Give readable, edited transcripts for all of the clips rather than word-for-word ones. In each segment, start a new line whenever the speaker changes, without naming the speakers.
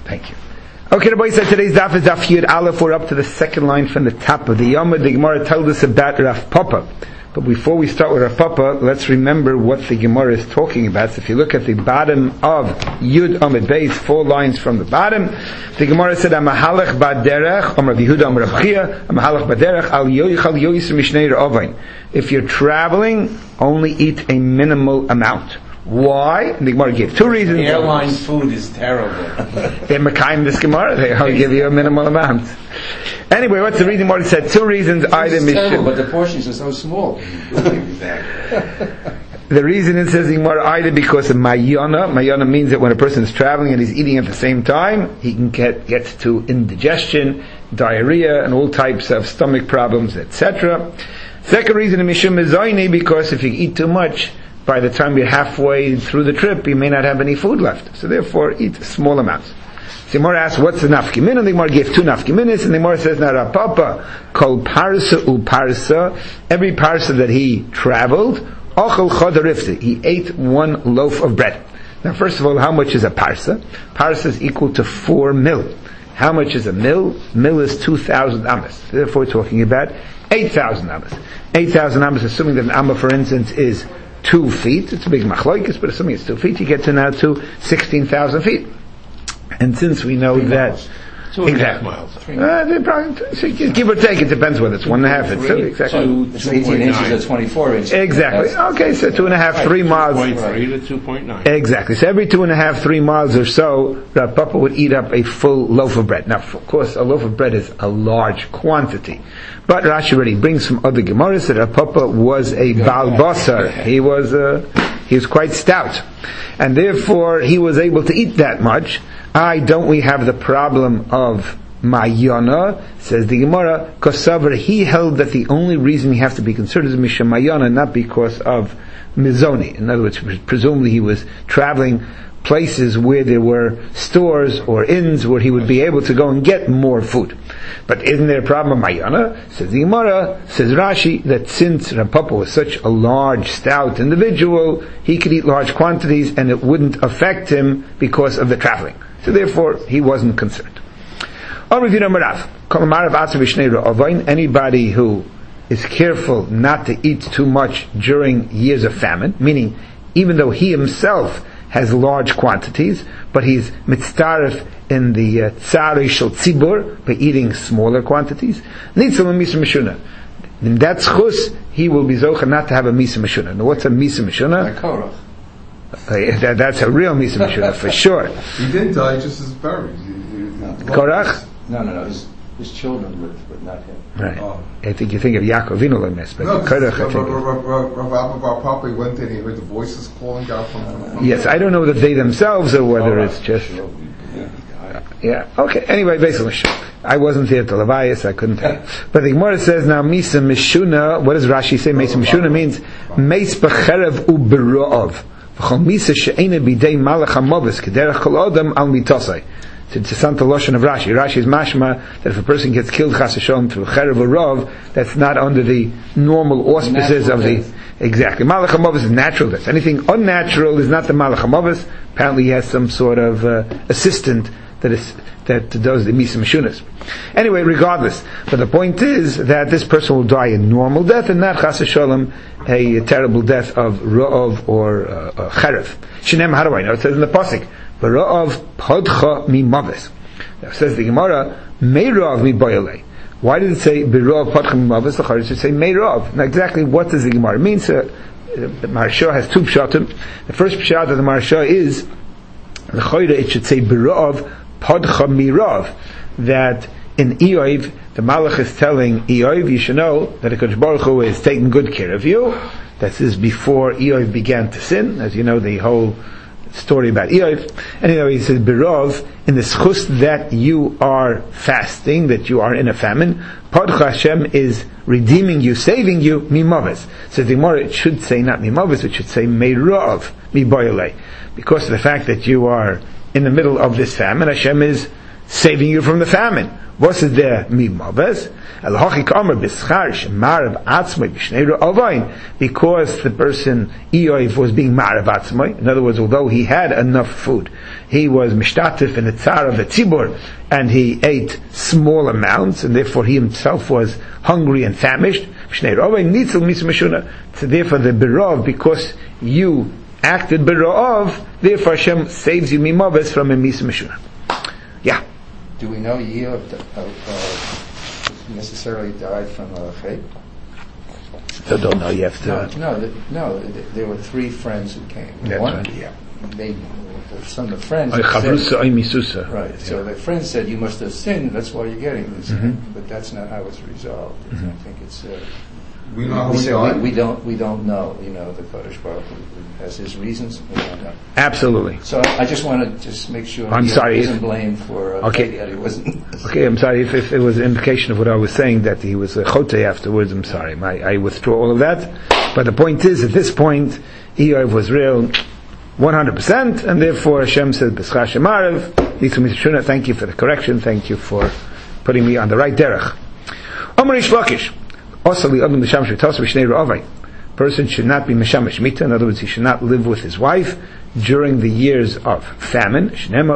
Thank you. Okay, Rabbi said today's daf is daf Yud Aleph. We're up to the second line from the top of the Yomah. The Gemara told us about Rav Papa. But before we start with Rav Papa, let's remember what the Gemara is talking about. So if you look at the bottom of Yud Amid Beis, 4 lines from the bottom, the Gemara said, Amahalach baderech, Amar Yehuda Amar Rav Chia, Amahalach baderech, al yoichal yoyis mishnei ra'avain. If you're traveling, only eat a minimal amount. Why? And the Gemara gave 2 reasons.
Airline food is terrible.
They're Mekayim this Gemara. They only give you a minimal amount. Anyway, what's the reason? Gemara said 2 reasons.
It's terrible, but the portions are so small.
The reason it says Gemara either because of mayana. Mayana means that when a person is traveling and he's eating at the same time, he can get to indigestion, diarrhea, and all types of stomach problems, etc. Second reason in Mishum is Zaini, because if you eat too much, by the time you're halfway through the trip, you may not have any food left. So therefore, eat small amounts. So the Gemara asks, what's the nafkimin? And the Gemara gave 2 nafkiminis, and the Gemara says, now Rapapa, kol parsa u parsa, every parsa that he traveled, ochel chodarifti, he ate 1 loaf of bread. Now first of all, how much is a parsa? Parsa is equal to 4 mil. How much is a mil? Mil is 2,000 amas. Therefore we're talking about 8,000 amas. 8,000 amas, assuming that an amma, for instance, is 2 feet, it's a big machloikis, but assuming it's 2 feet, you get to now to 16,000 feet. And since we know that
2.5 miles.
They probably, give or take, it depends whether it's 1.5. It's 2, exactly.
So 18 inches or 24 inches.
Exactly. Okay, so 2.5, 3 miles.
2.3 to 2.9.
Exactly. So every 2.5, 3 miles or so, Rav Papa would eat up a full loaf of bread. Now, of course, a loaf of bread is a large quantity. But Rashi already brings from other Gemaras that Rav Papa was a Baal Basar. He was quite stout. And therefore, he was able to eat that much. Don't we have the problem of Mayana? Says the Gemara, Kosavar, he held that the only reason we have to be concerned is Misham Mayana, not because of Mizoni. In other words, presumably he was traveling places where there were stores or inns where he would be able to go and get more food. But isn't there a problem of Mayana? Says the Gemara, says Rashi, that since Rav Papa was such a large, stout individual, he could eat large quantities and it wouldn't affect him because of the traveling. So therefore, he wasn't concerned. Anybody who is careful not to eat too much during years of famine, meaning even though he himself has large quantities, but he's mitzaref in the tzari shel tzibur by eating smaller quantities, needs some misa mishuna. In that schus, he will be zocha not to have a misa mishuna. Now, what's a misa mishuna? That's a real misa mishuna for sure.
He didn't die, just as buried.
Korach?
No. His children lived, but not him.
Right. I think you think of Yaakov Avinu like this, but Korach, I think.
Rav Papa went in, he heard the voices calling out from.
Yes, I don't know that they themselves or whether it's just. Yeah. Okay. Anyway, basically, I wasn't there to Levias, I couldn't tell. But the Gemara says now, Misa Mishuna. What does Rashi say? Misa Mishuna means Meis B'cherev u'Berov. V'chol Misa she'ena b'dei Malach HaMovis k'derech kol Adam al mitosai. It's a Santa Lashon of Rashi. Rashi is mashma that if a person gets killed chas v'shalom through cherev or rov, that's not under the normal auspices of the exactly. Malach HaMovis is natural death. Anything unnatural is not the Malach HaMovis. Apparently, he has some sort of assistant that does the misa mishunas. Anyway, regardless, but the point is that this person will die a normal death and not chas v'shalom a terrible death of rov or cherev. Shinem, how do I know? It says in the pasuk. B'ra'av podcha mi mavis. Now says the Gemara, me'ra'av mi boyalei. Why did it say b'ra'av podcha mi mavis? The Charis should say me'ra'av. Now exactly what does the Gemara mean? So the Maharsha has 2 pshatim. The first pshat of the Maharsha is the Chayre, it should say b'ra'av podcha mi rav. That in Eoiv, the Malach is telling Eoiv, you should know that HaKadosh Baruch Hu is taking good care of you. That is before Eoiv began to sin. As you know, the whole story about Eoiv. Anyway, he says, Berov, in the schus that you are fasting, that you are in a famine, Podcha Hashem is redeeming you, saving you, mimavis. So the Gemara, it should say not mimavis, it should say meirov, miboyale. Because of the fact that you are in the middle of this famine, Hashem is saving you from the famine. What is there? Mi maves. Because the person Eoiv was being ma'arav atzmai. In other words, although he had enough food, he was mishtatif in the tzar of the tzibur, and he ate small amounts, and therefore he himself was hungry and famished. So therefore the berov, because you acted berov, therefore Hashem saves you mimaves from a mis mishuna. Yeah.
Do we know Eoiv necessarily died from a chait?
I don't know. You have to.
No. There were three friends who came.
That's
One,
right, yeah.
Some of the friends said, right. So the friends said, "You must have sinned. That's why you're getting this."
Mm-hmm.
But that's not how it's resolved.
Mm-hmm.
I think it's.
We know how he died?
We don't know. The Kodesh Baruch Hu has his reasons. We don't know.
Absolutely.
So I just want to just make sure.
I'm sorry.
He isn't blamed for.
Okay.
That he wasn't.
Okay, I'm sorry if it was an indication of what I was saying that he was a chotei afterwards. I'm sorry. I withdraw all of that. But the point is, at this point, Eoiv was real 100%, and therefore Hashem said, "B'schar shemarav, Yitzum Mishuna." Thank you for the correction. Thank you for putting me on the right derech. Omer Ish Lakish. Person should not be meshamash mita. In other words, he should not live with his wife during the years of famine.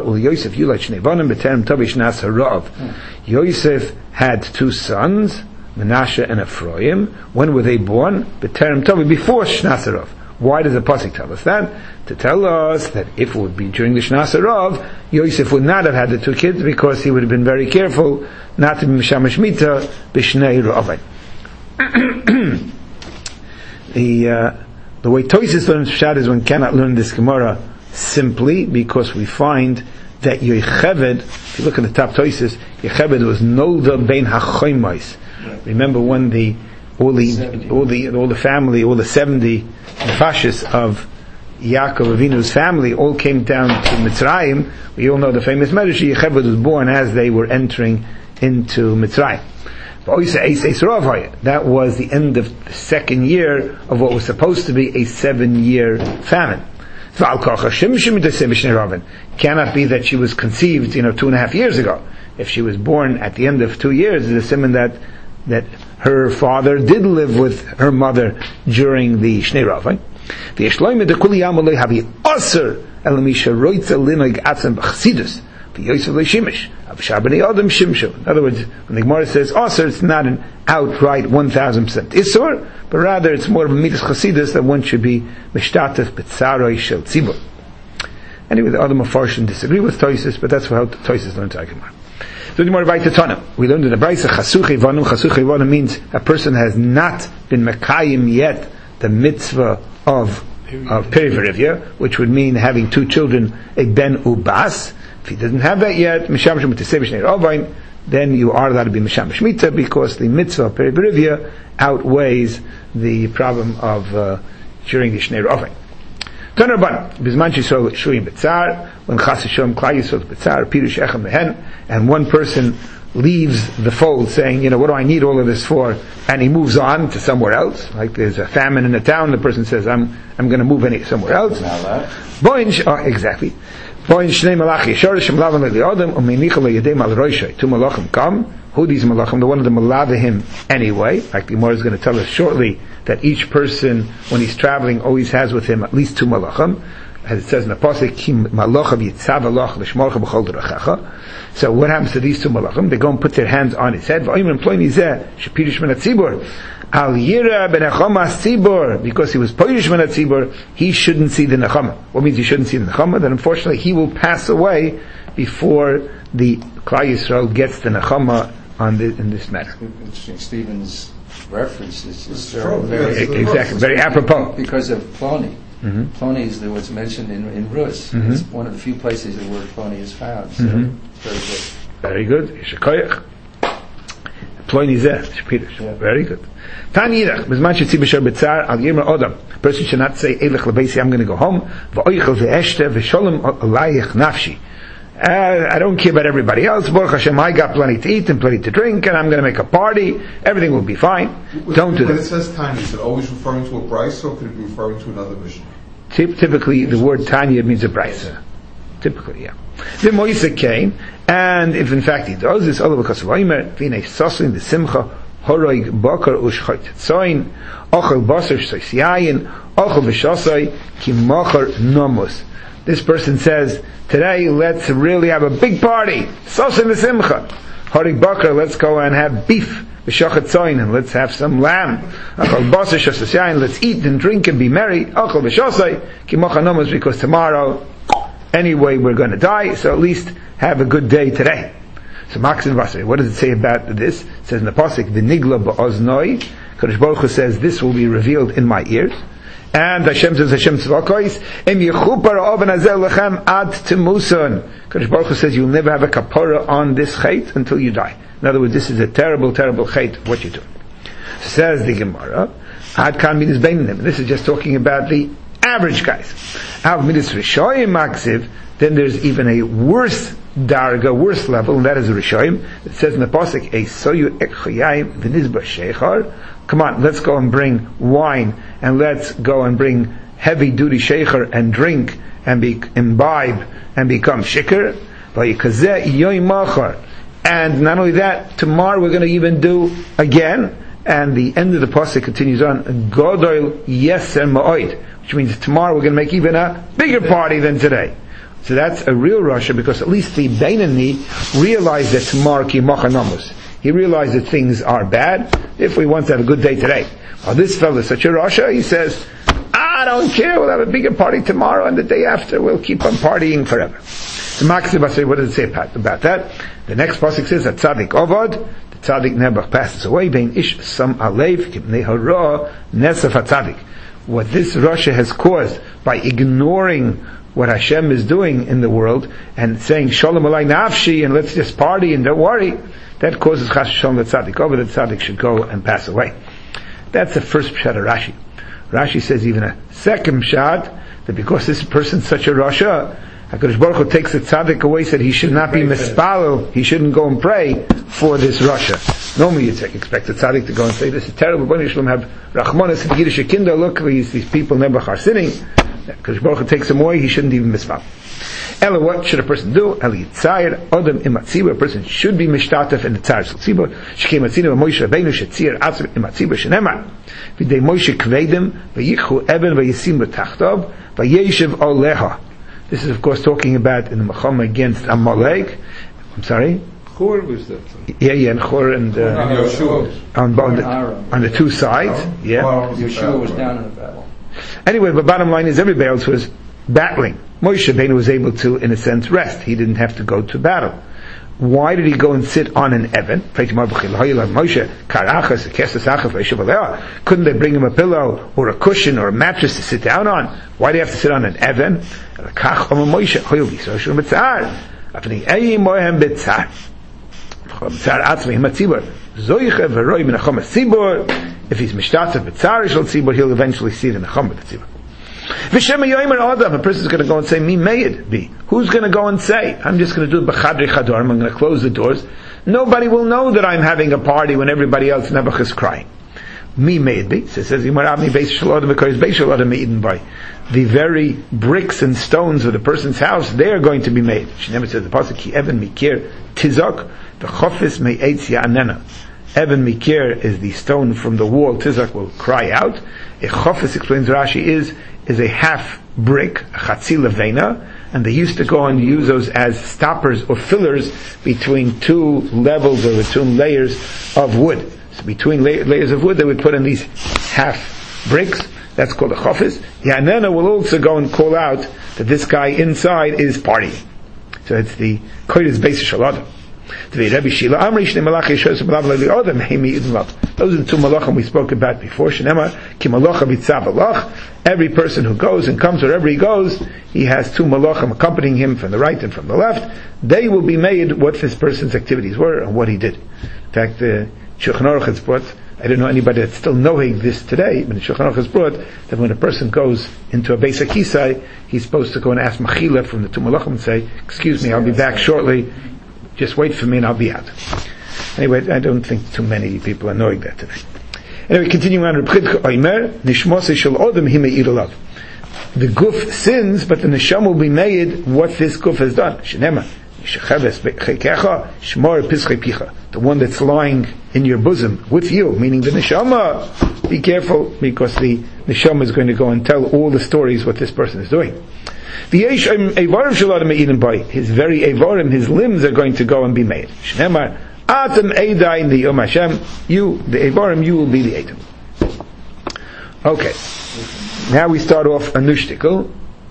Yosef had two sons, Menashe and Ephraim. When were they born? B'terem Tovi, before Shnas Harav. Why does the pasuk tell us that? To tell us that if it would be during the Shnas Harav, Yosef would not have had the two kids because he would have been very careful not to be meshamash mita b'shnei Ra'avai. The way Tosis learns Pshat is one cannot learn this Gemara simply because we find that Yocheved, if you look at the top Tosis, Yocheved was Nolda Bein HaChoymais. Remember when all the family, all the 70 Nefashis of Yaakov Avinu's family all came down to Mitzrayim. We all know the famous Medrash. Yocheved was born as they were entering into Mitzrayim. That was the end of the second year of what was supposed to be a 7-year famine. Cannot be that she was conceived, 2.5 years ago. If she was born at the end of 2 years, it's a simon that her father did live with her mother during the Shnei Ravin. The Yeshloime de Kuli Yamaloi Havi Aser Elamisha Roitza Linog Atzem B'Chsidus. In other words, when the Gemara says Aser, it's not an outright 1,000% Isur, but rather it's more of a Midas Chasidus that one should be Mishtatef B'Tzaroi Shel Tzibur. Anyway, the other Mefarshim disagree with Tosis, but that's how Tosis learns our Gemara. So the Gemara Vayta Tana. We learned in the Brayse Chasuch Ivanu. Chasuch Ivanu means a person has not been Mekayim yet the mitzvah of Perivarivya, which would mean having two children, a Ben Ubas. If he doesn't have that yet, then you are allowed to be Mishamash Mita because the mitzvah of Peribarivya outweighs the problem of during the Shnei Ravin. When Chas Hashem Klal Yisrael B'tzar, Pirush Echem Mehen, and one person leaves the fold saying, what do I need all of this for? And he moves on to somewhere else. Like there's a famine in the town, the person says, I'm going to move somewhere else. Exactly. Two malachim come. Who these malachim? The one of them malava him anyway. Like the Gemara is going to tell us shortly that each person, when he's traveling, always has with him at least two malachim. As it says in the pasuk, so what happens to these two malachim? They go and put their hands on his head. Because he was Poirish Menat Tzibur, he shouldn't see the Nechama. What means he shouldn't see the Nechama? That unfortunately he will pass away before the Klal Yisrael gets the Nechama in this matter.
Interesting. Stephen's reference is
very apropos.
Because of Ploni.
Mm-hmm.
Ploni is what's mentioned in Rus.
Mm-hmm.
It's one of the few places where Ploni is found. So very good.
Very good. Yeshikoyach. Ploni zeh. Very good. Tanirach, bizman shetzi b'shar b'tzar al yirma odam. Person should not say, Eilech lebeisi, I'm going to go home. V'oichel v'eshte v'sholem alayich nafshi. I don't care about everybody else. Baruch Hashem, I got plenty to eat and plenty to drink, and I'm going to make a party. Everything will be fine. Don't do that.
When it says Tanya, is it always referring to a brisa, or could it be referring to another mission?
Typically, the word Tanya means a brisa. Typically, yeah. The Moisa came, and if in fact he does this, all because of Oimer, Vine Soslin, the Simcha, Horoig Bakar Ushchot Tzoin, Ochel Basar Soisiayin, Ochel Bishosai, Kimachar Nomus. This person says, today let's really have a big party. Soslin the Simcha. Horoig Bakar, let's go and have beef. B'shochet tzoin, and let's have some lamb. Achal basar shosasyayin, let's eat and drink and be merry. Achal b'shosai, ki mocha nomos, because tomorrow, anyway, we're going to die, so at least have a good day today. So Maksim Vasari, what does it say about this? It says in the pasuk, v'nigla ba'oznoi, Kadosh Baruch Hu says, this will be revealed in my ears. And Hashem says, Hashem tzvakois, em yechupar oven hazel lechem ad temuson. Kadosh Baruch Hu says, you'll never have a kapara on this chait until you die. In other words, this is a terrible, terrible chait of what you're doing. Says the Gemara, ad kan midas beinim. This is just talking about the average guys. Av midas rishoyim maksiv, then there's even a worse darga, worse level, and that is a rishoyim. It says in the pasuk, a soyu ekchayim v'nizba sheichar. Come on, let's go and bring wine, and let's go and bring heavy duty sheichar and drink and imbibe and become shikr. And not only that, tomorrow we're going to even do again, and the end of the pasuk continues on, Godol Yeser Ma'od, which means tomorrow we're going to make even a bigger party than today. So that's a real Rasha, because at least the Beinani realized that tomorrow ki mocha nomus. He realized that things are bad, if we want to have a good day today. Well, this fellow is such a Rasha, he says, I don't care, we'll have a bigger party tomorrow, and the day after we'll keep on partying forever. So Maksiv Asay, what does it say about that? The next pasuk says that Tzadik Ovad, the Tzadik Nebuch passes away, Bein Ish Sam Alev, Kibnei Hara, Nesaf HaTzadik. What this Rasha has caused by ignoring what Hashem is doing in the world, and saying Shalom Alay Nafshi, and let's just party and don't worry, that causes Chas Shalom the Tzadik Ovad, the Tzadik should go and pass away. That's the first pshat of Rashi. Rashi says even a second pshat, that because this person's such a Rasha, HaKadosh Baruch Hu takes the tzaddik away, said he should not be mispalel, he shouldn't go and pray for this Rasha. Normally you'd expect the tzaddik to go and say, this is terrible, Bnei Yisrael have Rachmanis and Yiddish Kinder, look, these people never are sinning. HaKadosh Baruch Hu takes them away, he shouldn't even mispalel. Ella, what should a person do? Eli Yitzayir, Odom Imatzibah, a person should be mishtatef in the Tzar Tzibah, Shekei Matzinu, Moshe Rabbeinu, Shetzir, Atzir, Imatzibah, Shenemar, V'dei Moshe Kvedim, V'yichu Eben, V'yisim B'tachtov, V'yeshev Oleha. This is, of course, talking about in the Machama against Amalek. I'm sorry?
Chor was that?
Yeah, and Chor and
Yoshua.
On the two sides. Yeah.
Yoshua was down in the battle.
Anyway, the bottom line is everybody else was battling. Moshe Rabbeinu was able to, in a sense, rest. He didn't have to go to battle. Why did he go and sit on an Evan? Couldn't they bring him a pillow or a cushion or a mattress to sit down on? Why do you have to sit on an Evan? If he's mishtatzav b'tzar shel tzibur, he'll eventually see it in the chum b'tzibur. V'shem yomer adam, a person's going to go and say, "Mi meyed be." Who's going to go and say, "I'm just going to do it b'chadri chadorim. I'm going to close the doors. Nobody will know that I'm having a party when everybody else Nebuch is crying." Mi meyed be. So it says, "Yimar avni beis shel adam because beis shel adam me'iden by." The very bricks and stones of the person's house, they are going to be made. She never says the pasuk, "Ki even mikir tizok v'chofis me'etz ya'anena." Even mikir is the stone from the wall. Tizak will cry out. A chofis, explains Rashi, is a half brick, a chatzil levena, and they used to go and use those as stoppers or fillers between two levels or between layers of wood. So between layers of wood, they would put in these half bricks. That's called a chofis. Yanena will also go and call out that this guy inside is partying. So it's the kodesh beis shalom. Those are the two malachim we spoke about before. Every person who goes and comes wherever he goes, he has two malachim accompanying him from the right and from the left. They will be made what this person's activities were and what he did. In fact, the Shulchan Aruch has brought, I don't know anybody that's still knowing this today, but the Shulchan Aruch has brought that when a person goes into a Beis HaKisai, he's supposed to go and ask Mechila from the two malachim and say, "Excuse me, I'll be back shortly. Just wait for me and I'll be out." Anyway, I don't think too many people are knowing that today. Anyway, continuing on, the guf sins, but the neshama will be made what this guf has done. Shenema, the one that's lying in your bosom with you, meaning the neshama. Be careful, because the neshama is going to go and tell all the stories what this person is doing. His very avarim, his limbs are going to go and be made. Shnemar, Atam Eidai in the Yom Hashem, you, the avarim, you will be the Eidim. Okay. Now we start off a new shtickle.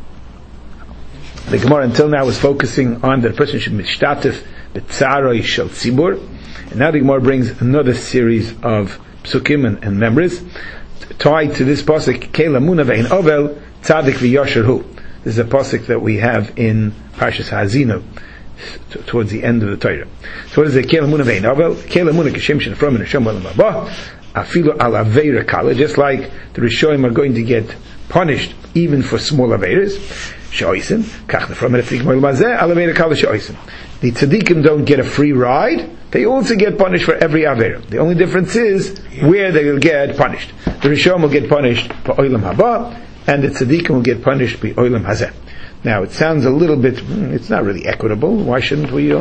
The Gemara until now was focusing on that the person should mishtatif b'tzaroi shel tzibur, and now the Gemara brings another series of psukim and memories tied to this pasuk Kela Muna ve'in Ovel Tzadik v'Yosher Hu. This is a pasuk that we have in Parshas Ha'azinu towards the end of the Torah. So what is it? Kela Muna ve'in Ovel Kela Muna k'shem shenafrom and Hashem olam haba afilu al aveira kala, just like the Rishonim are going to get punished even for small aveiras. Shoysen, kach from it from mazeh al aveira kala shoysen. The tzaddikim don't get a free ride; they also get punished for every aveira. The only difference is where they will get punished. The Rishonim will get punished for olam haba, and the tzaddikim will get punished by olam hazeh. Now it sounds a little bit, it's not really equitable. Why shouldn't we?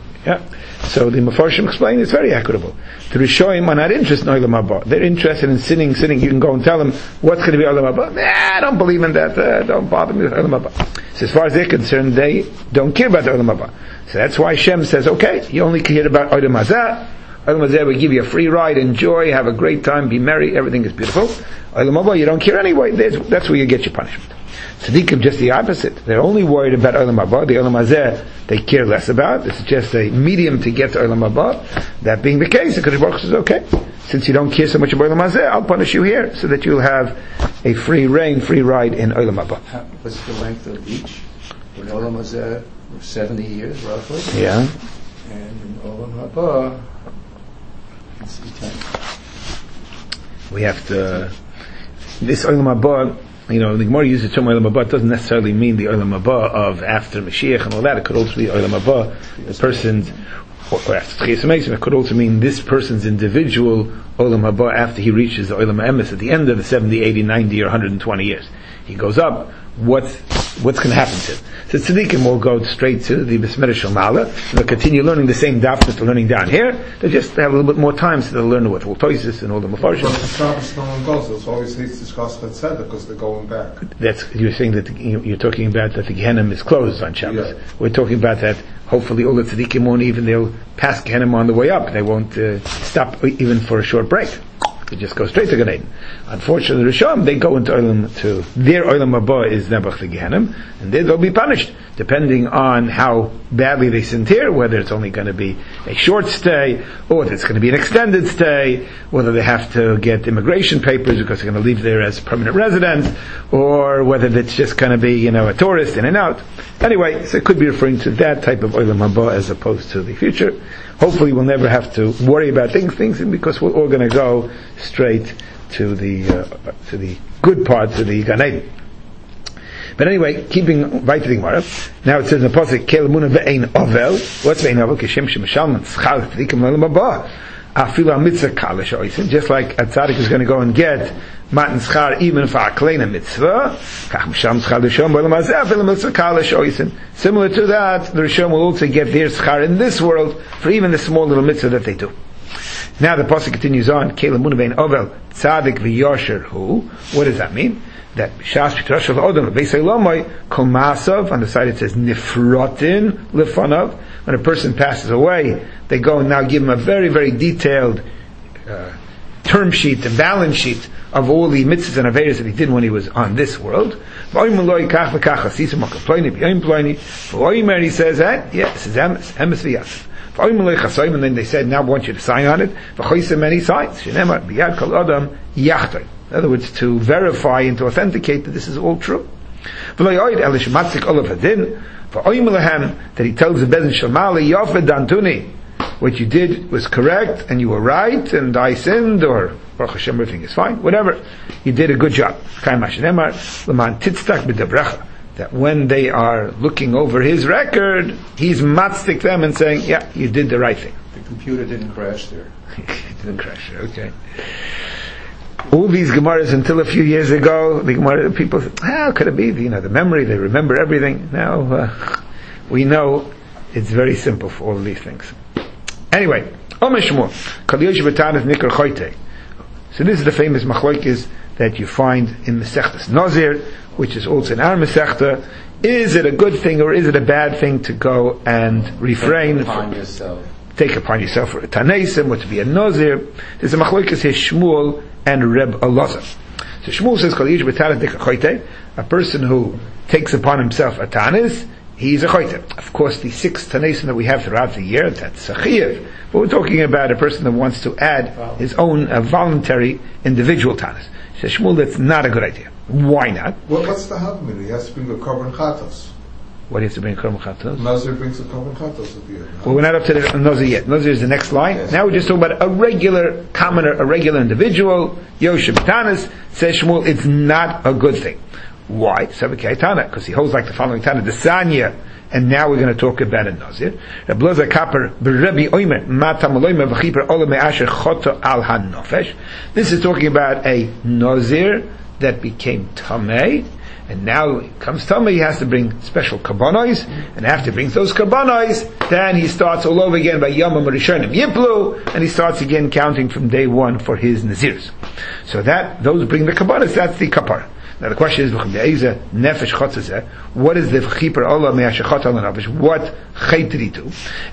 So the Mefarshim explain it's very equitable. The Rishonim are not interested in olam haba. They're interested in sinning. You can go and tell them what's going to be olam haba. I don't believe in that. Don't bother me with olam haba. So as far as they're concerned, they don't care about the olam haba. So that's why Shem says, okay, you only care about olam hazeh. Olam hazeh will give you a free ride, enjoy, have a great time, be merry, everything is beautiful. Olam haba, you don't care anyway. That's where you get your punishment. Tzaddikim just the opposite. They're only worried about olam haba. The olam hazeh they care less about. This is just a medium to get to olam haba. That being the case, the Kodesh Baruch Hu says, okay, since you don't care so much about olam hazeh, I'll punish you here so that you'll have a free reign, free ride in olam haba.
What's the length of each? In olam hazeh, 70 years roughly.
Yeah.
And in olam haba, it's 10.
We have to. This olam haba. The Gemara uses the term olam haba. It doesn't necessarily mean the olam haba of after Mashiach and all that. It could also be olam haba, the person's, or after Tchias HaMesim. It could also mean this person's individual olam haba after he reaches the olam ha'emes at the end of the 70, 80, 90, or 120 years. He goes up. What's going to happen to him? So tzaddikim will go straight to the Besmeder Shel Ma'ala, and they'll continue learning the same daf that they're learning down here. They just have a little bit more time, so they'll learn with all Toises and all the Mefarshim.
But the Shabbos no one goes. It's always hates to discuss that said because they're going back.
You're saying that you're talking about that the Gehenim is closed on Shabbos.
Yeah.
We're talking about that. Hopefully, all the tzaddikim won't they'll pass Gehenim on the way up. They won't stop even for a short break. They just go straight to Gan Eden. Unfortunately, the Rishon, they go into their olam haba is Nebuch the Gehenim, and they'll be punished, depending on how badly they sinned here, whether it's only going to be a short stay, or whether it's going to be an extended stay, whether they have to get immigration papers because they're going to live there as permanent residents, or whether it's just going to be, a tourist in and out. Anyway, so it could be referring to that type of olam haba as opposed to the future. Hopefully we'll never have to worry about things, because we're all going to go straight to the good part, to the Gan Eden. But anyway, keeping right to the Gemara. Now it says in the pasuk, Kel Muna ve'ein Ovel. What's ve'ein Ovel? Kishem shemishalman tzchal tzadikim l'olam haba. Afilu ha-mitzvah kala shoysin. Just like a tzaddik is going to go and get matan schar even for a kleina mitzvah. Kach misham tzchal l'shom b'olam hazeh afilu mitzvah kala shoysin. Similar to that, the Rishon will also get their schar in this world for even the small little mitzvah that they do. Now the pasuk continues on. Kela Muna ve'ein Ovel tzadik v'yosher hu. What does that mean? That Shas Pitrash of Odom Beisay Lomai Kol Masav, on the side it says Nifrotin Lefanav. When a person passes away, they go and now give him a very, very detailed term sheet and balance sheet of all the mitzvahs and aveiros that he did when he was on this world. For Oimer he says that, yes, it's Emes v'Yasef. And then they said, now I want you to sign on it. And he signs. Shenemar biyad kol adam yachtoi. In other words, to verify and to authenticate that this is all true. That he tells the Bezin Shalmali, Yofed Dantuni, what you did was correct, and you were right, and I sinned, or Baruch Hashem, everything is fine, whatever. You did a good job. That when they are looking over his record, he's matzdik them and saying, yeah, you did the right thing.
The computer didn't crash there.
It didn't crash there, okay. All these Gemaras until a few years ago, the Gemara people said, how could it be? The memory, they remember everything. Now, we know it's very simple for all of these things. Anyway, so this is the famous machlokes that you find in Masechtas Nazir, which is also in our Masechta. Is it a good thing or is it a bad thing to go and refrain take upon yourself for a Tanaisim or to be a Nazir? There's a machlokes here, Shmuel and Reb Elazar. So Shmuel says, a person who takes upon himself a Tanis, he's a choyte. Of course, the 6 Tanaisim that we have throughout the year, that's a chiyuv. But we're talking about a person that wants to add his own voluntary individual Tanis. Says Shmuel, that's not a good idea. Why not?
Well, what's the havmin? He has to bring a korban chatos.
What do you have to bring a korban chatos?
Nazir brings a korban chatos at the end.
Well, we're not up to the Nazir yet. Nazir is the next line. Yes. Now we're just talking about a regular commoner, a regular individual. Yoshim Tanis, says Shmuel, it's not a good thing. Why? Because he holds like the following Tana, the Sanya, and now we're going to talk about a Nazir. This is talking about a Nazir that became Tameh, and now it comes Tameh, he has to bring special karbanos, and after he brings those karbanos, then he starts all over again by Yomam Rishonim Yiplu, and he starts again counting from day 1 for his Nazirs. So those bring the karbanos, that's the kapara. Now the question is, what is the v'chiper Allah me'ashachat ala nefesh? What chait did he do?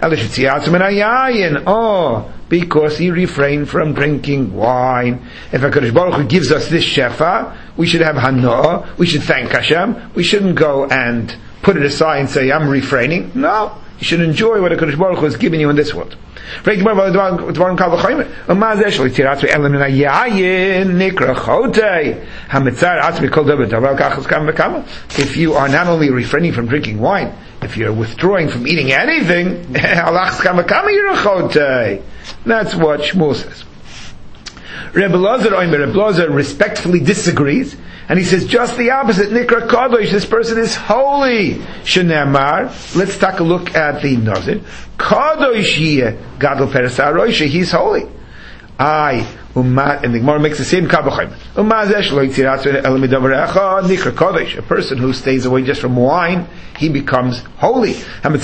Because he refrained from drinking wine. If HaKadosh Baruch Hu gives us this shefa, we should have hana'ah, we should thank Hashem, we shouldn't go and put it aside and say, I'm refraining. No, you should enjoy what HaKadosh Baruch Hu has given you in this world. What if you are not only refraining from drinking wine, if you're withdrawing from eating anything, that's what Shmuel says. Rebbe Elazar respectfully disagrees, and he says just the opposite. Nikra Kadosh, this person is holy. Shenemar, let's take a look at the Nazir. Kadosh yeh gadol peres haroisha, he's holy. And the Gemara makes the same kabachim. Nikra Kadosh, a person who stays away just from wine, he becomes holy. He's a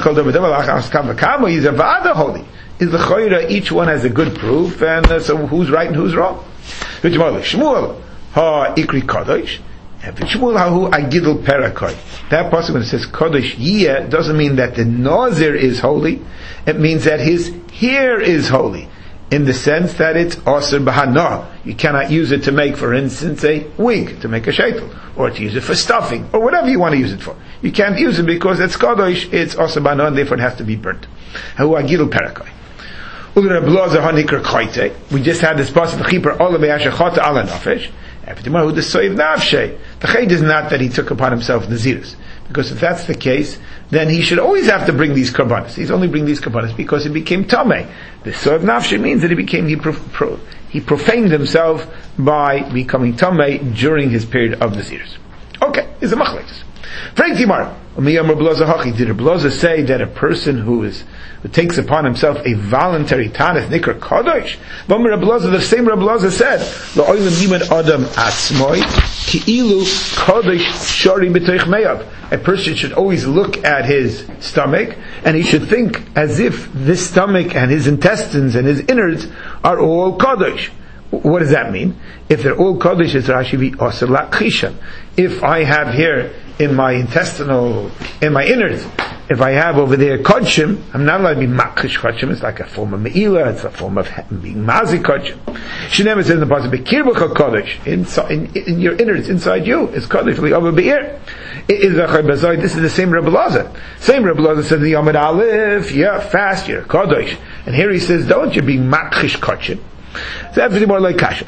vada holy. Is the choira, each one has a good proof, and so who's right and who's wrong? Shmuel ha ikri kadosh, and Shmuel hahu agidul perakoy. That person, when it says kadosh yeh, doesn't mean that the nazir is holy. It means that his hair is holy, in the sense that it's asr b'hana. You cannot use it to make, for instance, a wig, to make a sheitel, or to use it for stuffing, or whatever you want to use it for. You can't use it because it's kadosh, it's asr b'hana, and therefore it has to be burnt. Hahu agidul perakoy. We just had this pasuk, the chiper ola be'ashachata ala nafesh. After tomorrow, who the soiv nafshe. The chayt is not that he took upon himself naziris, because if that's the case, then he should always have to bring these karbanos. He's only bringing these karbanos because he became tameh. The soiv nafshe means that he profaned himself by becoming tameh during his period of naziris. Okay, is a machlekes. Frank Timar, did Rebbe say that a person who takes upon himself a voluntary tanis nikra kadosh? The same Rebbe Elazar said, a person should always look at his stomach, and he should think as if this stomach and his intestines and his innards are all kadosh. What does that mean? If they're all kadosh, it's Rashi v'asar la'chishan. If I have here in my innards, if I have over there kodshim, I'm not allowed to be makrish kodshim. It's like a form of me'ilah, it's a form of being mazik kodshim. Shneimah says in the pasuk, bekirbucha kodesh, in your innards, inside you, is kodesh li'ova be'ir. This is the same Rebbe Elazar. Same Rebbe Elazar says, the Yomid Aleph, fast, you're kodesh. And here he says, don't you be makrish kodshim. So everything more like kasha.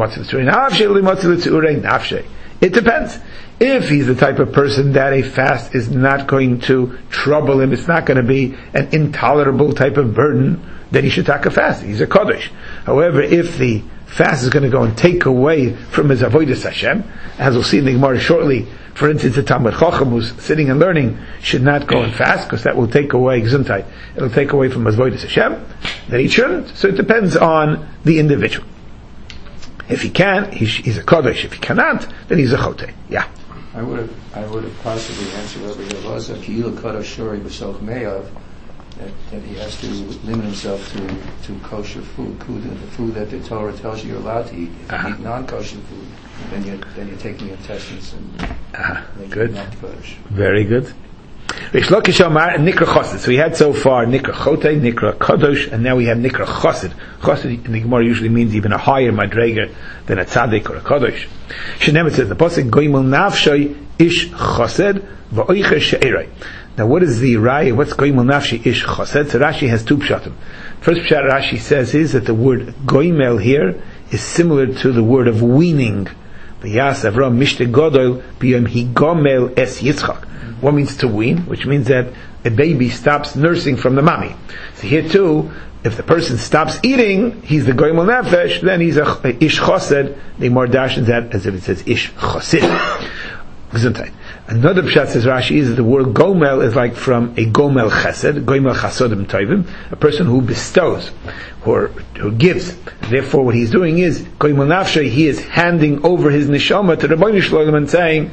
It depends. If he's the type of person that a fast is not going to trouble him, it's not going to be an intolerable type of burden, then he should take a fast. He's a kodesh. However, if the fast is going to go and take away from his avodas Hashem, as we'll see in the Gemara shortly, for instance, the Talmud Chacham who's sitting and learning should not go and fast, because that will take away gesundheit. It'll take away from his avodas Hashem. Then he shouldn't. So it depends on the individual. If he can, he's a kodesh. If he cannot, then he's a chote. Yeah.
I would have possibly answered Rabbi Elazar, Ki'il Kadosh Shori B'Soch Me'av, that he has to limit himself to kosher food, the food that the Torah tells you you're allowed to eat. If you eat non-kosher food, then you're taking intestines and making it not kodesh.
Very good. Rish Lakish Amar Nikra Chosid. So we had so far Nikra Chote, Nikra Kadosh, and now we have Nikra Chosid. Chosid in the Gemara usually means even a higher madrega than a tzaddik or a Kadosh. Shenemet says the pasuk Goimel Nafshay Ish Chosed Va'oicher She'erai. Now what is the raya? What's Goimel Nafshay Ish Chosed? So Rashi has two pshatim. First pshat Rashi says is that the word Goimel here is similar to the word of weaning. V'yas Avram Mishte Godol B'yom Higomel Es Yitzchak. What means to wean? Which means that a baby stops nursing from the mommy. So here too, if the person stops eating, he's the goimel nefesh, then he's a ish chosed. The more dashes that as if it says ish chosid. Gesundheit. Another pshat says Rashi is that the word gomel is like from a gomel chesed, goimel chasodim tovim, a person who bestows, or who gives. Therefore what he's doing is, goimel nafshay, he is handing over his neshama to the Rebbeinu Shalom and saying,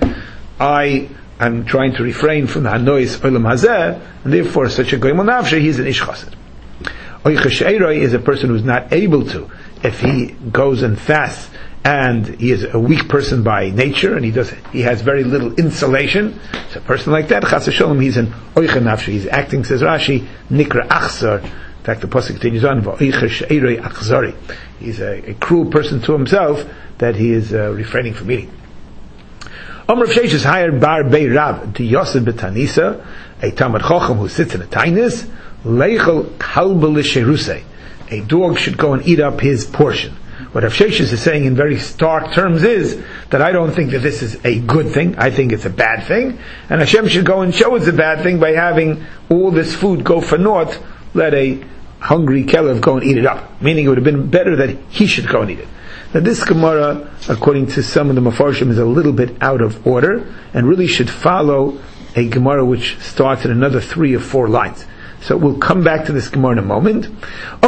I'm trying to refrain from the hanois olam hazeh, and therefore such a goimel nafshay, he's an ish chassid. Oicha she'eroi is a person who's not able to, if he goes and fasts, and he is a weak person by nature, and he has very little insulation, so a person like that, chas v'sholom, he's an oicha nafshay, he's acting, says Rashi, nikra achzar. In fact, the pasuk continues on, v'oicha she'eroi achzari. He's a cruel person to himself, that he is refraining from eating. Rav Sheshes hired Bar Bei Rav to Yosef Betanisa, a Talmid Chacham who sits in a tainis, Leichel Kalba L'Sherusei. A dog should go and eat up his portion. What Rav Sheshes is saying in very stark terms is that I don't think that this is a good thing. I think it's a bad thing. And Hashem should go and show it's a bad thing by having all this food go for naught. Let a hungry Kelev go and eat it up. Meaning it would have been better that he should go and eat it. Now this Gemara, according to some of the Mefarshim, is a little bit out of order, and really should follow a Gemara which starts in another 3 or 4 lines. So we'll come back to this Gemara in a moment. The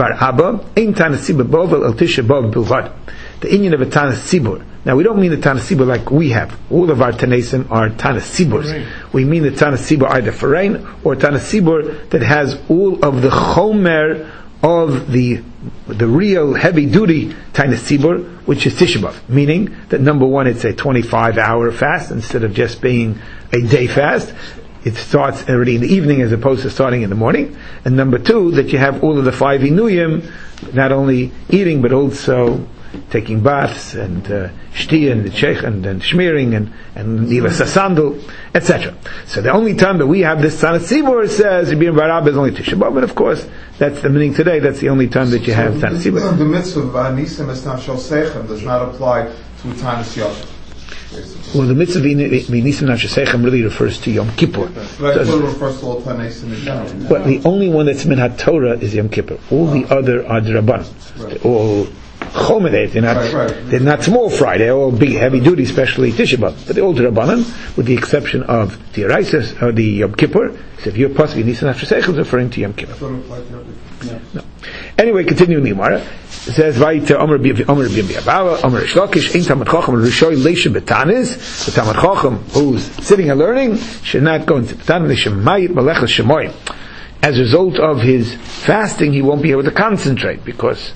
Inyan of a Tanas Sibur. Now we don't mean the Tanas Sibur like we have. All of our Tanesim are Tanas Siburs. We mean the Tanas Sibur either Ferein or Tanas Sibur that has all of the Chomer of the real heavy duty Tanas Sibur, which is Tisha B'Av, meaning that number one, it's a 25-hour fast instead of just being a day fast. It starts already in the evening as opposed to starting in the morning. And number two, that you have all of the 5 Inuyim, not only eating but also taking baths and shti and shech and shmearing and nivas sandal, etc. So the only time that we have this Tanas Sibur says Rabbi Barab is only Tisha B'Av, but of course that's the meaning today. That's the only time that you have Tanas Sibur.
The mitzvah of Nisim Estam Shel Seichem does not apply to Tanas Yom.
Well, the mitzvah Nisim Nafshe Seichem really refers to Yom Kippur.
But it refers to all Tanasim in general.
Well, the only one that's min HaTorah is Yom Kippur. All the other are D'Rabbanan. They're all Chomedes. They're not small fry. They're all big, heavy duty, especially Tisha B'Av. But they're all D'Rabbanan, with the exception of the Eraisis or the Yom Kippur. So if you're possibly Nisim Nafshe Seichem is referring to Yom Kippur. No. Anyway, continuing the Gemara. It says, "Vayter Omer B'Yabava, Omer Shlokish, Ein Talmid Chacham Rishoi Leisha Betanis." The Talmid Chacham who's sitting and learning should not go into Betanis. Shemayit Malechas Shemoyim. As a result of his fasting, he won't be able to concentrate because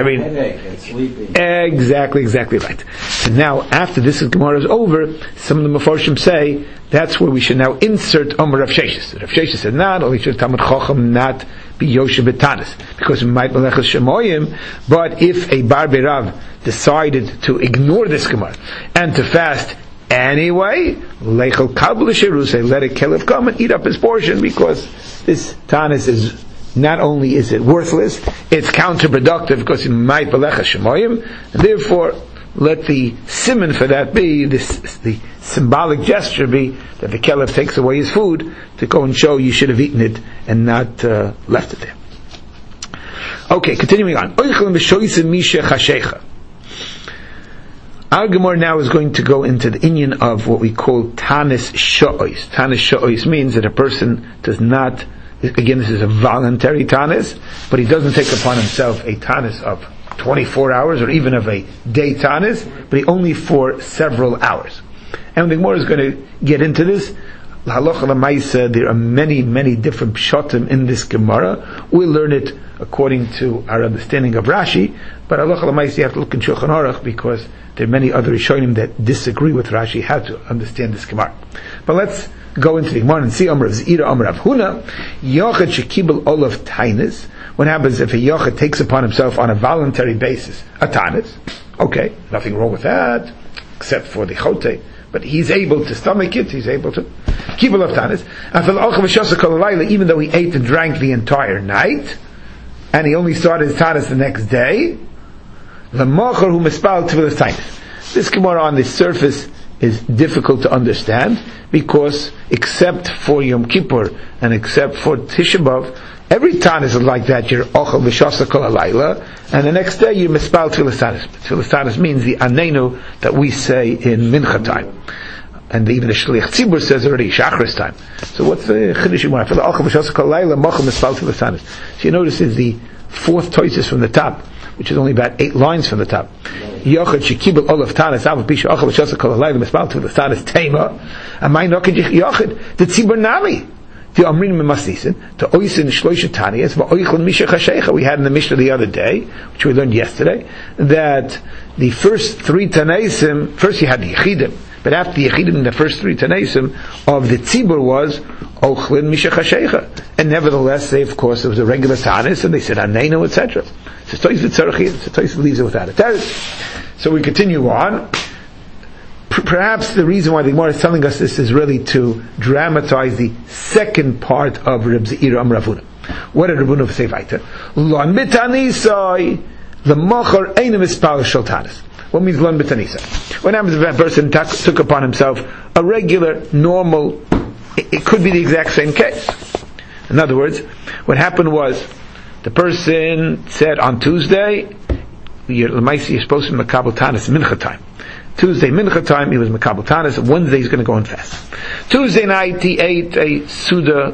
exactly right. So now, after this Gemara is over, some of the Mefarshim say that's where we should now insert Omer Rav Sheshes. Rav Sheshes said, "Not only should Talmid Chacham not be Yoshe Betanis, because it might Melechas Shemoyim, but if a Bar Berav decided to ignore this Gemara and to fast anyway, Leichel Kabel Sherusei, let a Kelev come and eat up his portion, because this Tanis is not only is it worthless, it's counterproductive because it might Melechas Shemoyim, and therefore let the simon for that be, the symbolic gesture be, that the Kelev takes away his food to go and show you should have eaten it and not left it there. Okay, continuing on. Our Gemara now is going to go into the inyan of what we call Tanis Sha'os. Tanis Sha'os means that a person does not, again this is a voluntary Tanis, but he doesn't take upon himself a Tanis of 24 hours or even of a day tanis, but only for several hours. And the Gemara is going to get into this. Halacha l'maisa, there are many, many different pshatim in this Gemara. We'll learn it according to our understanding of Rashi, but halacha l'maisa you have to look in Shulchan Aruch because there are many other Rishonim that disagree with Rashi how to understand this Gemara. But let's go into the Gemara and see Amar of Zira, Amar of Huna, Yochad shekibel olav tainis. What happens if a Yochad takes upon himself on a voluntary basis a tainis? Okay, nothing wrong with that, except for the chote. But he's able to stomach it, he's able to keep olav tainis. Even though he ate and drank the entire night, and he only started his tainis the next day, the mocher who mispal tefillas tainis. This Gemara on the surface is difficult to understand because except for Yom Kippur and except for Tisha B'Av, every tainis is like that. You're ochel v'shasa kol halayla, and the next day you mispal tefillas tainis. Tefillas tainis means the anenu that we say in mincha time, and even the shliach tzibur says already shachris time. So what's the chiddush you want? For the ochel v'shasa kol halayla, mocher mispal tefillas tainis. So you notice is the fourth toises from the top, which is only about 8 lines from the top. Yochad shekibel olav tanis av pisha ochel v'shasa kol halayla mispal tefillas tainis tema. And my noked yochad the tzibur nami. The Amrin Masisin, the Oisin Shloisha Taniyas, Va'oichlin Misha Chashecha. We had in the Mishnah the other day, which we learned yesterday, that the first 3 Tanaisim, first you had the Yechidim, but after the Yechidim, the first 3 Tanaisim of the Tzibur was Ochlin Misha Chashecha. And nevertheless, they, of course, there was a regular Tanis, and they said Aneinu, etc. So Tois leaves it without a teretz. So we continue on. Perhaps the reason why the Gemara is telling us this is really to dramatize the second part of Reb Zeira Amar Rav Huna. What did Rav Huna say weiter? Lon b'tanisai l'machar ein mispal shel tanis. What means lon b'tanisai? What happens if a person took upon himself a regular, normal? It could be the exact same case. In other words, what happened was the person said on Tuesday, you're supposed to be makabel tanis mincha time. Tuesday mincha time he was makabel tanis. Wednesday he's going to go and fast. Tuesday night he ate a suda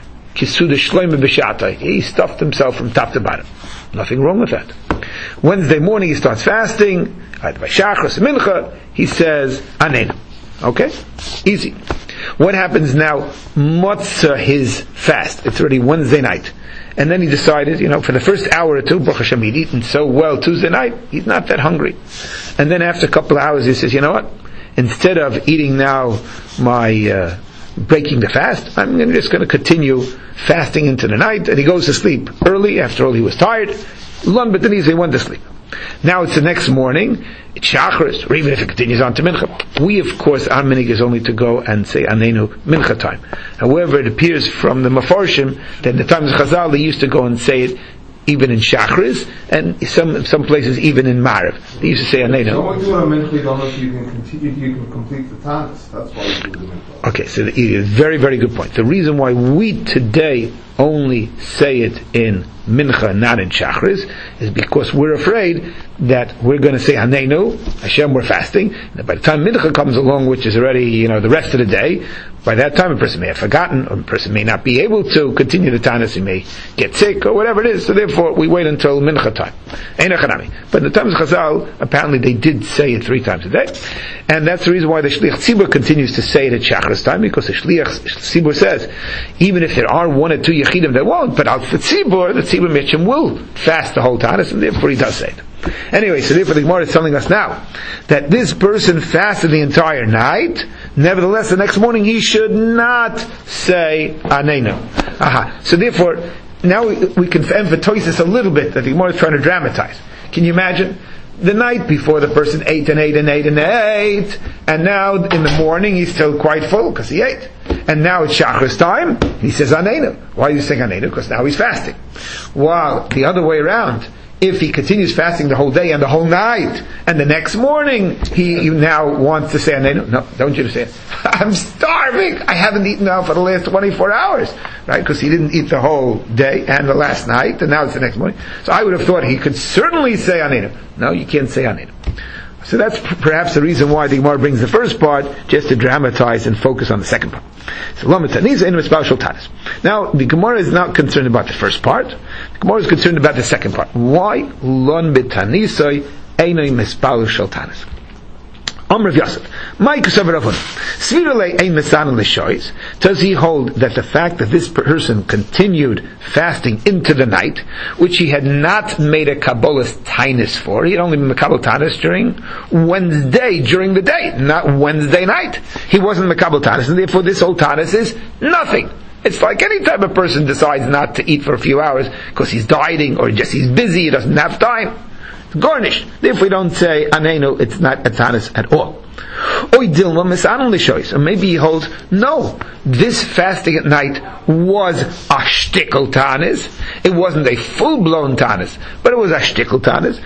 shloime b'shata. He stuffed himself from top to bottom. Nothing wrong with that. Wednesday morning he starts fasting. Either by shachris mincha he says aneinu. Okay, easy. What happens now? Motzah his fast. It's already Wednesday night. And then he decided, for the first hour or two, Baruch Hashem, he'd eaten so well Tuesday night, he's not that hungry. And then after a couple of hours, he says, you know what? Instead of eating now my, breaking the fast, I'm just going to continue fasting into the night. And he goes to sleep early. After all, he was tired. Lon b'tanis, he went to sleep. Now it's the next morning, it's Shachris, or even if it continues on to Mincha. We, of course, our minig is only to go and say Anenu Mincha time. However, it appears from the Mefarshim that in the times of Chazal, they used to go and say it even in Shachris, and some places even in Mariv. They used to say Anenu.
So when you do a Mincha, you don't know if you can complete the Tanis. That's why you do the Mincha.
Okay, so very, very good point. The reason why we today only say it in Mincha, not in Shachris, is because we're afraid that we're going to say Hanenu, Hashem, we're fasting, and by the time Mincha comes along, which is already, the rest of the day, by that time a person may have forgotten, or a person may not be able to continue the Tanis, he may get sick, or whatever it is, so therefore we wait until Mincha time. But in the times of Chazal, apparently they did say it 3 times a day, and that's the reason why the Shliach Tzibur continues to say it at Shachris time, because the Shliach Tzibur says, even if there are 1 or 2 Yechidim that won't, but out the Tzibur Mitchum will fast the whole Tanis, and therefore he does say it. Anyway, so therefore the Gemara is telling us now that this person fasted the entire night. Nevertheless, the next morning he should not say Anenu. So therefore, now we can emphasize this a little bit that the Gemara is trying to dramatize. Can you imagine? The night before the person ate and ate and ate and ate, and now in the morning he's still quite full because he ate. And now it's Shachris time, he says Anenu. Why are you saying Anenu? Because now he's fasting. While the other way around, if he continues fasting the whole day and the whole night, and the next morning he now wants to say Anenu, no, don't you say it. I'm starving. I haven't eaten now for the last 24 hours. Right? Because he didn't eat the whole day and the last night, and now it's the next morning. So I would have thought he could certainly say Anenu. No, you can't say Anenu. So that's perhaps the reason why the Gemara brings the first part, just to dramatize and focus on the second part. So Now, the Gemara is not concerned about the first part. The Gemara is concerned about the second part. Why? Lon b'tanisai einay mispal shel tanis. Amr of Yosef. Does he hold that the fact that this person continued fasting into the night, which he had not made a Kabbalah's tainus for, he had only been Makabal tainus during Wednesday, during the day, not Wednesday night. He wasn't Makabal tainus, and therefore this whole tainus is nothing. It's like any type of person decides not to eat for a few hours because he's dieting or just he's busy, he doesn't have time. Garnished. Therefore, we don't say anenu. It's not a tanis at all. Or maybe he holds no. This fasting at night was a shtickle tanis. It wasn't a full blown tanis, but it was a shtickle tanis.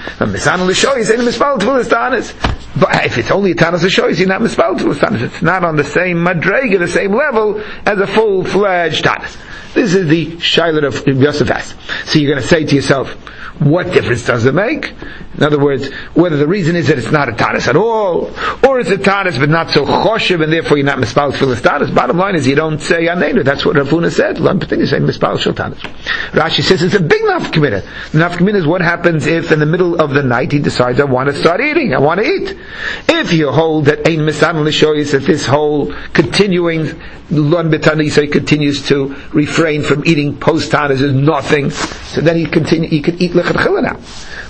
But if it's only a tanis l'shoyis, you're not mispal tefillas tanis. It's not on the same madrega, the same level as a full fledged tanis. This is the shayla of Yosef asks. So you're going to say to yourself, what difference does it make? In other words, whether the reason is that it's not a tanis at all, or it's a tanis but not so choshev, and therefore you're not mispal tefillas tanis. Bottom line is you don't say anenu. That's what Rav Huna said. You say mispal shel tanis. Rashi says it's a big nafkamina. The nafkamina is what happens if in the middle of the night he decides, I want to start eating, I want to eat. If you hold that ein misan l'shoyis, that this whole continuing lon betani, so he continues to refrain from eating post tanis is nothing, so then he could eat lechatchila now.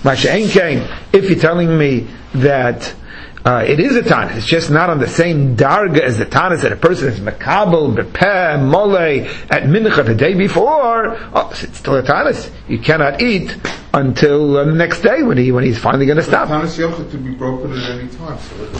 If you're telling me that it is a tanis, it's just not on the same darga as the tanis that a person is makabel, bepeh, mole, at mincha the day before, it's still a tanis. You cannot eat until the next day when he's finally going to stop.
Tanis yochid to be broken at any time.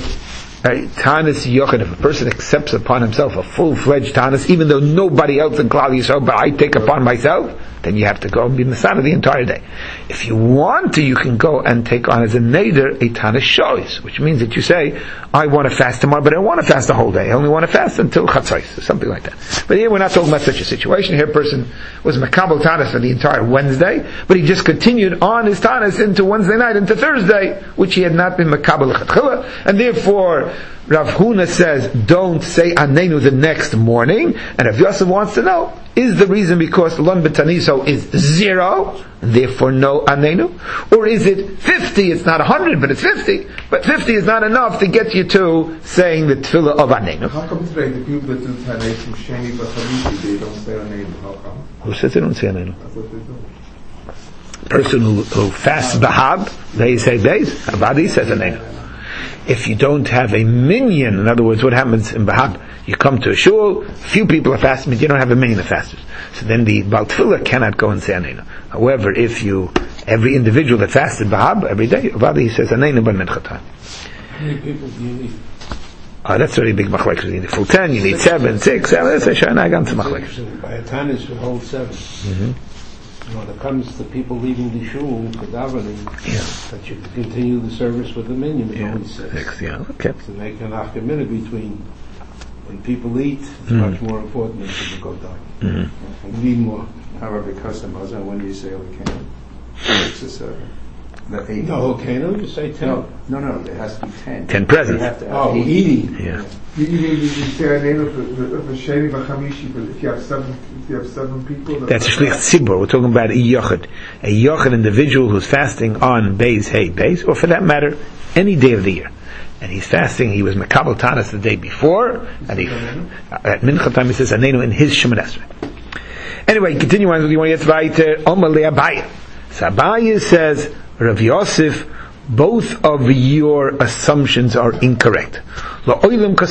Tanis yochid, if a person accepts upon himself a full-fledged tanis, even though nobody else in Klal Yisrael, but I take upon myself, then you have to go and be Masada the entire day. If you want to, you can go and take on as a neder a tanis shoyis, which means that you say, I want to fast tomorrow, but I don't want to fast the whole day. I only want to fast until chatzos, or something like that. But here we're not talking about such a situation. Here a person was makabel tanis for the entire Wednesday, but he just continued on his tanis into Wednesday night, into Thursday, which he had not been makabel lechatchila, and therefore Rav Huna says, don't say anenu the next morning, and if Yosef wants to know, is the reason because lon betaniso is 0, and therefore no anenu? Or is it 50, it's not 100, but it's 50, but 50 is not enough to get you to saying the tefillah of anenu?
How come today the people that do Tanei from Sheni B'Chamishi, they don't say anenu? How come?
Who says they don't say anenu?
That's what they do.
Person who fasts bahab, they say days, Abadi says anenu. If you don't have a minyan, in other words, what happens in Bahab? You come to a shul, few people are fasting, but you don't have a minyan of fasters. So then the Baal Tefillah cannot go and say Anenu. However, if every individual that fasted Bahab every day, he says Anenu ban mincha time.
How many people do you need?
That's already a big machlekes. You need a full 10, you need 7, 6, 7, that's a shana ganze machlekes.
By a tanis you hold 7.
Mm-hmm.
When it comes to people leaving the shul for davening, that you continue the service with the minyan, it's only 6.
Okay.
To make an afterminute between when people eat, it's much more important than people go down. We need more.
However, because when you say Olekenu, 6 or 7.
No, Olekenu, you say 10.
No, there has to be 10.
10 presents.
Eating.
Yeah.
You say anenu for Sheni B'Chamishi, but if you have 7 people,
that's a shlich tzibur. We're talking about a yochid individual who's fasting on Beis Hey Beis, or for that matter, any day of the year. And he's fasting. He was makabel tanis the day before, and at mincha time he says anenu in his Shemoneh Esrei. Anyway, continue on with you want to get weiter. Omalei Abaye. So Abaye says, Rav Yosef, both of your assumptions are incorrect. Rav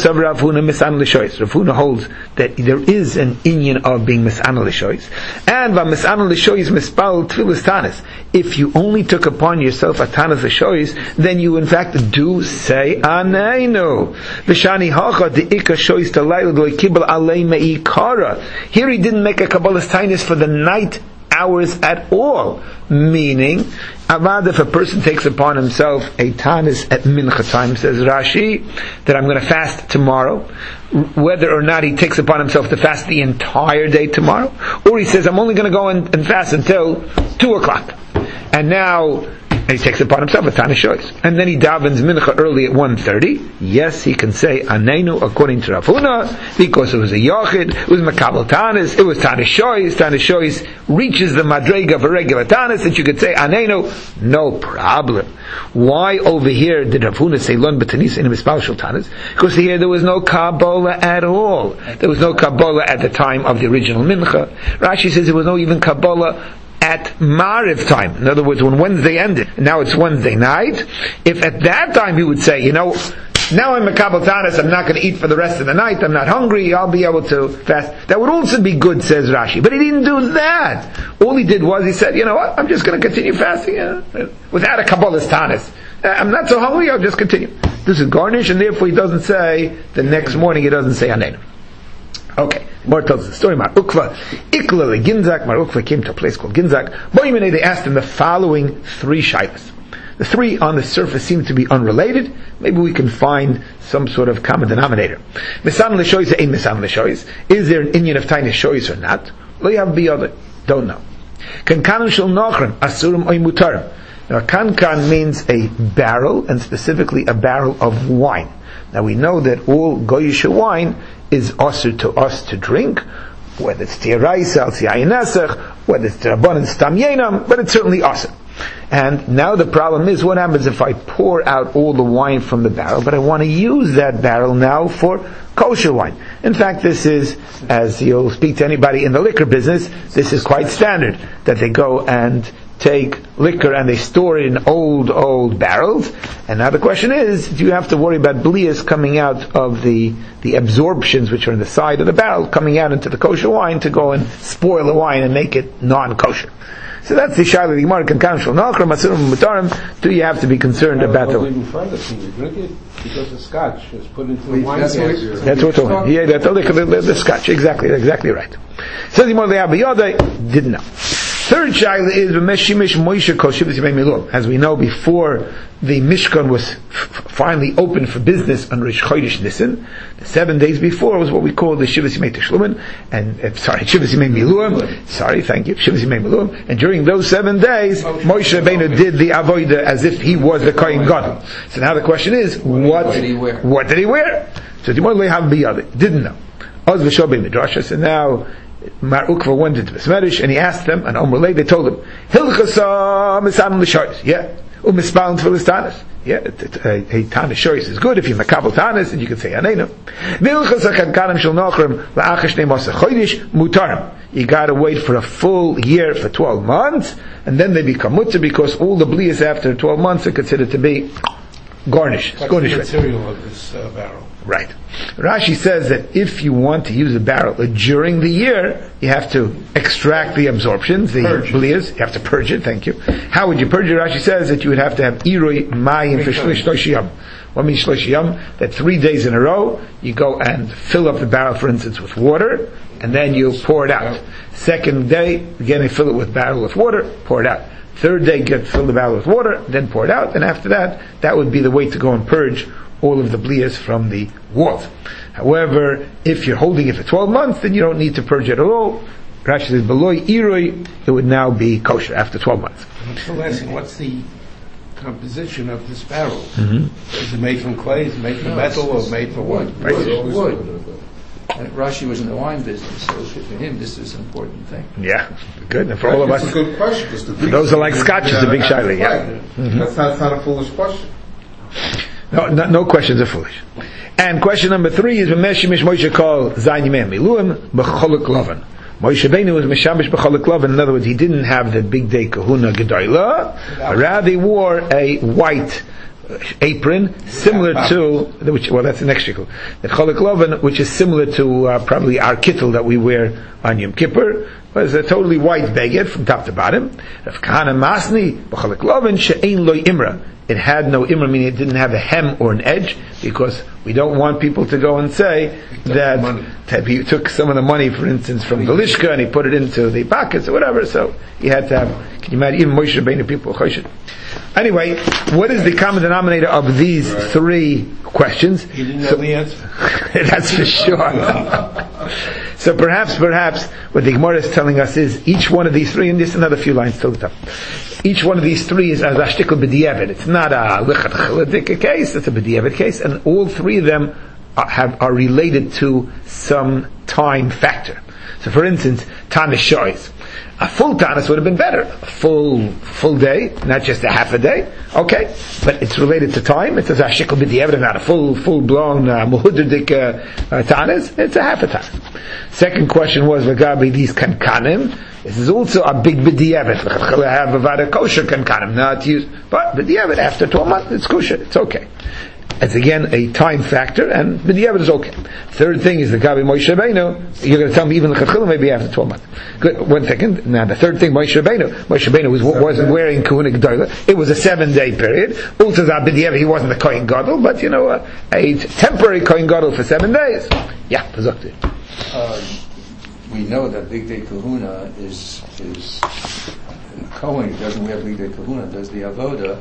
Huna holds that there is an inyan of being mis'anal l'shoyis, and mis'anal l'shoyis mispal tefillas tanis. If you only took upon yourself a tanis l'shoyis, then you in fact do say anenu. V'shani hacha de'ika shoyis talayla lo kibel alei me'ikara. Here he didn't make a kabbalas tanis for the night hours at all, meaning avad, if a person takes upon himself a tanis at mincha time, says Rashi, that I'm going to fast tomorrow, whether or not he takes upon himself to fast the entire day tomorrow, or he says I'm only going to go and fast until 2 o'clock, and now And he takes it upon himself, a Tana Shois. And then he davens Mincha early at 1:30. Yes, he can say Anenu according to Rav Huna, because it was a Yochid, it was Makabel Tanis, it was Tana Shois. Tana Shois reaches the Madrega of a regular Tanis, that you could say Anenu, no problem. Why over here did Rav Huna say Lon B'Tanis in Mispal Tanis? Because here there was no Kabbalah at all. There was no Kabbalah at the time of the original Mincha. Rashi says there was no even Kabbalah at Mariv time. In other words, when Wednesday ended, and now it's Wednesday night, if at that time he would say, now I'm Makabel Tanis, I'm not going to eat for the rest of the night, I'm not hungry, I'll be able to fast. That would also be good, says Rashi. But he didn't do that. All he did was, he said, you know what, I'm just going to continue fasting without a Kabbalah's Tanis. I'm not so hungry, I'll just continue. This is garnish, and therefore he doesn't say, the next morning he doesn't say Anenu. Okay, Mar tells the story. Mar Ukva, Ikla le Ginzak. Mar Ukva came to a place called Ginzak. Boimene, they asked him the following 3 shaylas. The 3 on the surface seem to be unrelated. Maybe we can find some sort of common denominator. Misan l'shoyis, ein misan l'shoyis. Is there an Inyan of tiny shoyis or not? Lo yav biyada. Don't know. Kankanum shel nochrim, asurim oy mutarim. Now, kankan means a barrel, and specifically a barrel of wine. Now, we know that all goyish wine is osur to us to drink, whether it's tiraisa, al siyayinesach, whether it's rabbanan stam yenam, but it's certainly osur. And now the problem is, what happens if I pour out all the wine from the barrel, but I want to use that barrel now for kosher wine? In fact, this is, as you'll speak to anybody in the liquor business, this is quite standard, that they go and take liquor and they store it in old barrels. And now the question is, do you have to worry about blias coming out of the absorptions which are in the side of the barrel, coming out into the kosher wine to go and spoil the wine and make it non-kosher? So that's the Shaila the Gemara can count. Do you have to be concerned about the?
Even further, can you drink it because the scotch is put into the wine?
That's what we're talking. Yeah, that's the scotch. Exactly right. So the Gemara didn't know. Third shaila is Shimish Moshe Kol Shivas Yemei Milum. As we know, before the Mishkan was finally open for business on Rish Chodesh Nisan, the 7 days before was what we call the Shivas Yemei Teshlumin, Shivas Yemei Milum. Shivas Yemei Milum. And during those 7 days, Moshe Rabbeinu did the avodah as if he was the Kohen Gadol. So now the question is, what did he wear? So the Gemara have biyad didn't know. Oz v'shobei midrasha. So now Mar Ukva went into Besmerish and he asked them, and Omrulei, they told him, Hilchasa misan l'shoyis. Yeah. U'mispal tefillas tanis. Yeah. A tanis shoyis is good if you makabel tanis, and you can say Anenu. V'ilchasa kankanim shel nochrim la'achash ne'masa chodesh mutarim. You gotta wait for a full year for 12 months, and then they become mutter, because all the blias after 12 months are considered to be garnish.
What's the material of this barrel?
Right. Rashi says that if you want to use a barrel during the year, you have to extract the absorptions, the blias. You have to purge it. Thank you. How would you purge it? Rashi says that you would have to have iroi mayim for shlosh yom. What means shlosh yom? That 3 days in a row you go and fill up the barrel, for instance, with water, and then you pour it out. Second day, again, you fill it with barrel with water, pour it out. Third day, fill the barrel with water, then pour it out, and after that, that would be the way to go and purge all of the blias from the walls. However, if you're holding it for 12 months, then you don't need to purge it at all. Rashi says, Beloi iroi, it would now be kosher after 12 months.
I'm still asking, what's the composition of this barrel? Mm-hmm. Is it made from clay, is it made from metal, or made from wood?
Wood. Rashi was in the wine business, so for him this is an important thing.
Yeah, good. And for all of us,
it's a good question.
Those are like scotch, it's a big shaila. Yeah.
Mm-hmm. That's not a foolish question.
No questions are foolish. And question number 3 is Meshimish Moshe called Zayin Yemei Miluim B'Cholek Lovan. Moshe Rabbeinu was Meshamish B'Cholek Lovan. In other words, he didn't have the big day kahuna gedola, rather he wore a white apron similar to that's the next shikul. The Cholek Lovan, which is similar to probably our kittel that we wear on Yom Kippur, was a totally white beged from top to bottom. Rav Kahana Masni B'Cholek Lovan she'ein lo imra. It had no imra, meaning it didn't have a hem or an edge, because we don't want people to go and say that he took some of the money, for instance, from the lishka and he put it into the pockets or whatever. So he had to have. Can you imagine? Even Moshe Rabbeinu people choshen. Anyway, what is the common denominator of these 3 questions?
He didn't know the answer.
That's for sure. So perhaps what the Gemara is telling us is each one of these 3, and just another few lines till the top. Each one of these three is a shtickle b'diavad. It's not a lichat chaladik case, it's a b'diavad case, and all three of them are related to some time factor. So for instance, Tanis Shoyz. A full Tanis would have been better. A full day, not just a half a day. Okay. But it's related to time. It's a shikl b'diavad, not a full-blown, muhudadik Tanis. It's a half a Tanis. Second question was, Lagabi, these kankanim. This is also a big b'diavad. I have a vada kosher kankanim, not used. But b'diavad, after 12 months, it's kosher. It's okay. It's again a time factor, and b'diavad is okay. Third thing is the Gabi Moshe Rabbeinu. You're going to tell me even the Chachila maybe after 12 months. Good. 1 second. Now the third thing, Moshe Rabbeinu wasn't wearing Kahuna G'dola. It was a 7-day period. Ultazah b'diavad, he wasn't a Kohen Gadol, but a temporary Kohen Gadol for 7 days. Yeah, Pazukti.
We know that Big Day Kahuna is Kohen doesn't wear Big Day Kahuna, does the avoda.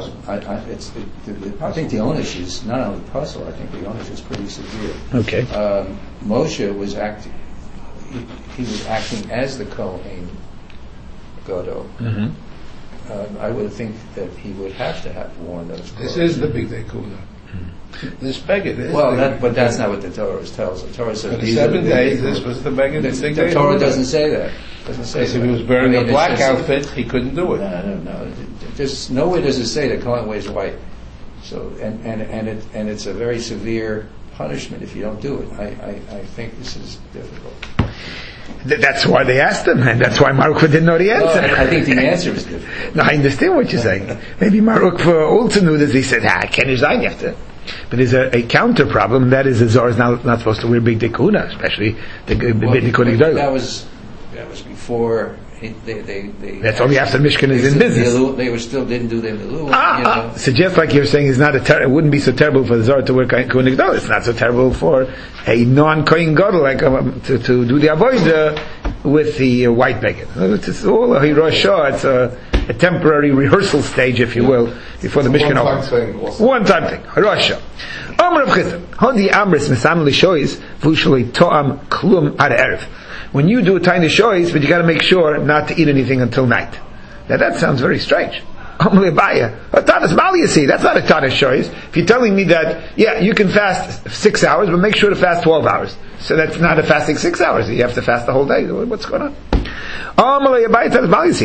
I think the onus is not only puzzle. I think the onus is pretty severe.
Okay.
Moshe was acting. He was acting as the Kohen Gadol. I would think that he would have to have worn those clothes.
This is the Big Day Kahuna. This beggar is.
Well, but that's not what the Torah tells. The Torah says
for 7 days. This was the beggar.
The Torah doesn't say that.
If he was wearing a black outfit, he couldn't do it.
No. There's nowhere does it say that Kohen wears white. So and it's a very severe punishment if you don't do it. I think this is difficult.
That's why they asked him, and that's why Maruk didn't know the answer.
I think the answer is difficult.
No, I understand what you're saying. Maybe Maruk also knew this. He said, can't you sign after? But there's a counter problem, and that is the Zohar is not supposed to wear Big Day Kahuna, especially the Big Day Kahuna.
That was before
that's only after Mishkan is in business.
They were still didn't do the Milu.
So just like you're saying, it wouldn't be so terrible for the Zohar to wear Kohen Gadol. It's not so terrible for a non-Kohen Gadol like to do the avodah with the white beggar. It's all a Hiroshah. It's a temporary rehearsal stage, if you will, before the Mishkan opens. One-time thing. Hiroshah. Amar of Chizim. Hodi Amris Mesam Lishois Vushalei To'am Klum Ad Erev. When you do a tiny shoyz, but you got to make sure not to eat anything until night. Now that sounds very strange. That's not a tanis shoyz. If you're telling me that, you can fast 6 hours, but make sure to fast 12 hours. So that's not a fasting 6 hours. You have to fast the whole day. What's going on? What means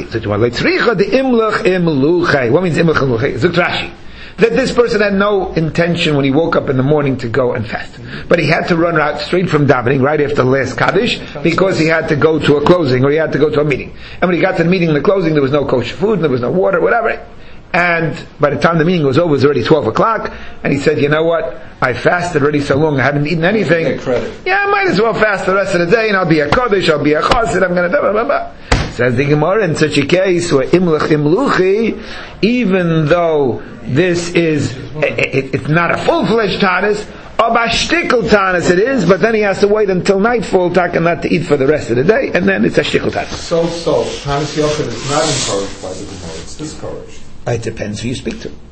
imluch? Zuk Rashi. That this person had no intention when he woke up in the morning to go and fast. But he had to run out straight from davening, right after the last Kaddish, because he had to go to a closing, or he had to go to a meeting. And when he got to the meeting and the closing, there was no kosher food, and there was no water, whatever. And by the time the meeting was over, it was already 12 o'clock, and he said, you know what, I fasted already so long, I haven't eaten anything. I might as well fast the rest of the day, and I'll be a Kaddish, I'll be a Chassid, I'm going to blah, blah, blah. Says the Gemara, in such a case, where imlach imluchi, even though this is, it's not a full-fledged tanis, Abashtikl tanis it is, but then he has to wait until nightfall, and not to eat for the rest of the day, and then it's a shtikl tanis.
So, tanis yochid is not encouraged by the Gemara, it's discouraged.
It depends who you speak to.